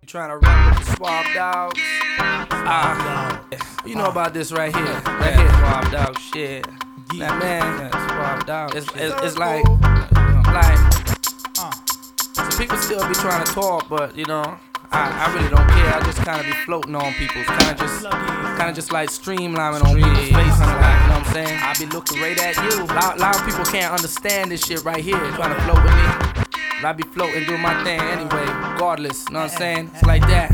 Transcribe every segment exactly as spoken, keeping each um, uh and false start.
trying to run with the Swab Dogs. Ah, you know about this right here, right here, Swab Dog shit. That man, Swab Dog. It's, it's, it's like, like, so people still be trying to talk, but you know, I, I really don't care. I just kind of be floating on people, kind of just, kind of just like streamlining on people's face, kind of like, you know what I'm saying? I be looking right at you. A lot, lot of people can't understand this shit right here, trying to float with me. But I be floating, doing my thing anyway, regardless, you know what I'm saying? It's like that.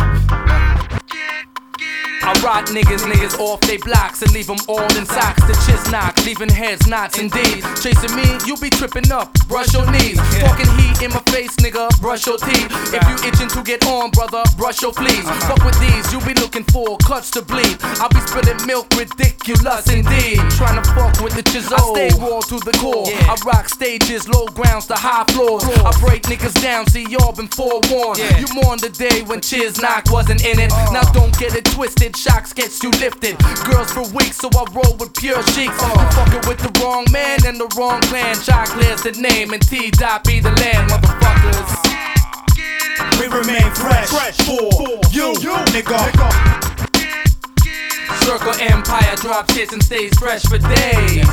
I rock niggas, niggas off they blocks and leave them all in socks. The chest knock, leaving heads knots indeed. Chasing me, you be tripping up, brush your knees. Talking heat in my face, nigga, brush your teeth. If you itching to get on, brother, brush your fleas. Fuck with these, you be looking for cuts to bleed. I'll be spilling milk, ridiculous indeed. Trying to fuck with the chisel, I stay raw to the core. I rock stages, low grounds to high floors. I break niggas down, see y'all been forewarned. You mourn the day when Chiz Knock wasn't in it. Now don't get it twisted. Shocks gets you lifted. Girls for weeks, so I roll with pure sheiks. You fucking with the wrong man and the wrong clan. Chocolate's the name and T-Dot be the land, motherfuckers. We remain fresh, fresh for you, you nigga. Circle Empire drops hits and stays fresh for days.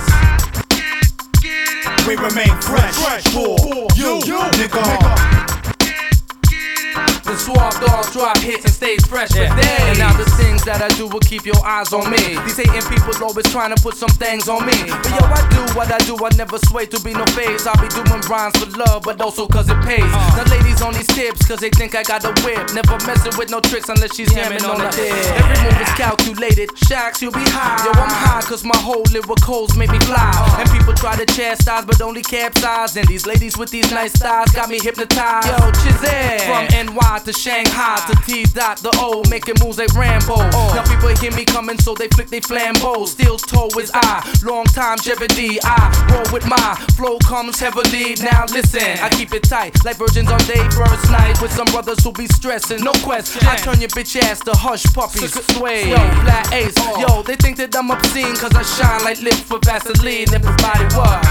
We remain fresh, fresh for you, you nigga. The Swab Dogs drop hits and stays fresh for yeah. days. And now the things that I do will keep your eyes on me. These hating people always trying to put some things on me. But yo, I do what I do, I never sway to be no phase. I'll be doing rhymes for love, but also cause it pays. Now ladies on these tips, cause they think I got a whip. Never messing with no tricks unless she's jamming on the dip. Every move is calculated, Shacks, you'll be high. Yo, I'm high cause my whole lyricals make me fly. And people try to chastise, but only capsize. And these ladies with these nice thighs got me hypnotized. Yo, Chizzy, from N Y to Shanghai to T-Dot the O, making moves like Rambo. Oh. Now people hear me coming, so they flick they flambeaux. Steel toe is I, long time jeopardy. I roll with my flow comes heavily. Now listen, I keep it tight like virgins on day first night with some brothers who be stressing. No question, I turn your bitch ass to hush puppies. Sway, yo, flat ace. Oh. Yo, they think that I'm obscene cause I shine like lips for Vaseline. Everybody what?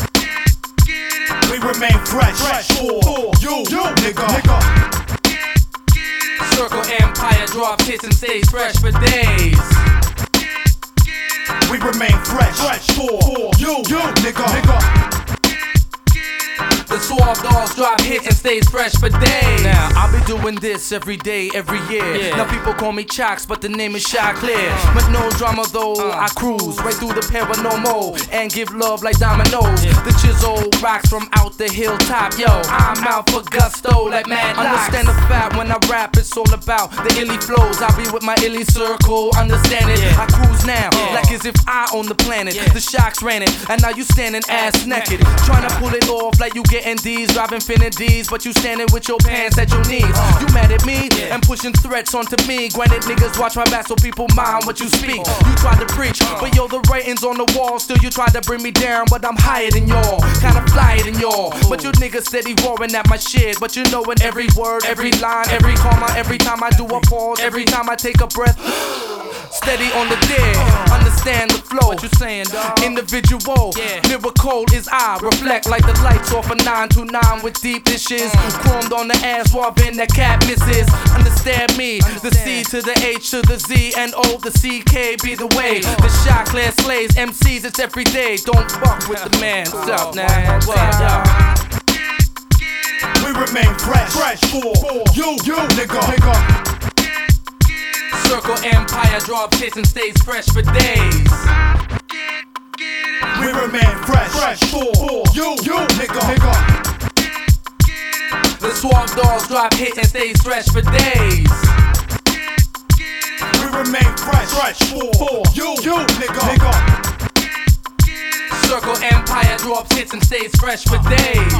We remain fresh, fresh for you, you nigga. nigga. Circle Empire drop hits and stays fresh for days. We remain fresh, fresh for you, you nigga. nigga. The Swab Dogs drop hits and stays fresh for days. Now, I'll be doing this every day, every year. Yeah. Now people call me Chocks, but the name is Shot Clear. Uh. But no drama though, uh. I cruise right through the paranormal and give love like dominoes. Yeah. The chisel rocks from out the hilltop. Yo, I'm out for gusto like Mad Locks. Understand the fact when I rap, it's all about the illy flows. I be with my illy circle, understand it. Yeah. I cruise now, yeah. like as if I own the planet. Yeah. The Shocks ran it, and now you standing ass naked. Trying to pull it off like you getting D's, driving Infinities, but you standing with your pants at your knees. You mad at me yeah. and pushing threats onto me. Granted, niggas watch my back so people mind what you speak. You tried to preach, but yo, the ratings on the wall. Still you tried to bring me down, but I'm higher than y'all, kinda flyer than y'all. But you niggas steady roaring at my shit, but you knowin' every word, every line, every comma, every time I do a pause, every time I take a breath. Steady on the dead, understand the flow. What you saying, dog? Individual, yeah. Lyrical is I, reflect like the lights off a nine two nine with deep dishes. Chromed on the ass, swabbing that cat misses. Understand me, the C to the H to the Z and O, the C K be the way. The Shot Clear slays M Cs, it's every day. Don't fuck with the man. What's up now? What up? We remain fresh, fresh for you, you nigga. nigga. Circle Empire drop hits and stays fresh for days. We remain fresh, fresh for you, you nigga. nigga. The Swab Dogs drop hits and stays fresh for days. We remain fresh, fresh for you, you nigga. nigga. Circle Empire drops hits and stays fresh for days.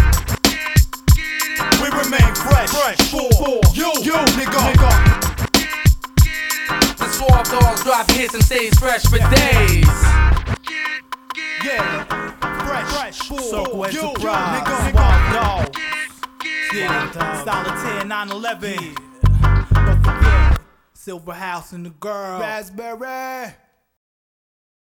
We remain fresh, fresh for you, you nigga. nigga. The Swab Dogs drop hits and stays fresh for days. Yeah, fresh, fresh for Circle you, Enterprise, nigga. Swab Dogs. Yeah, Solitaire nine eleven. Don't forget, Silver House and the Girl. Raspberry.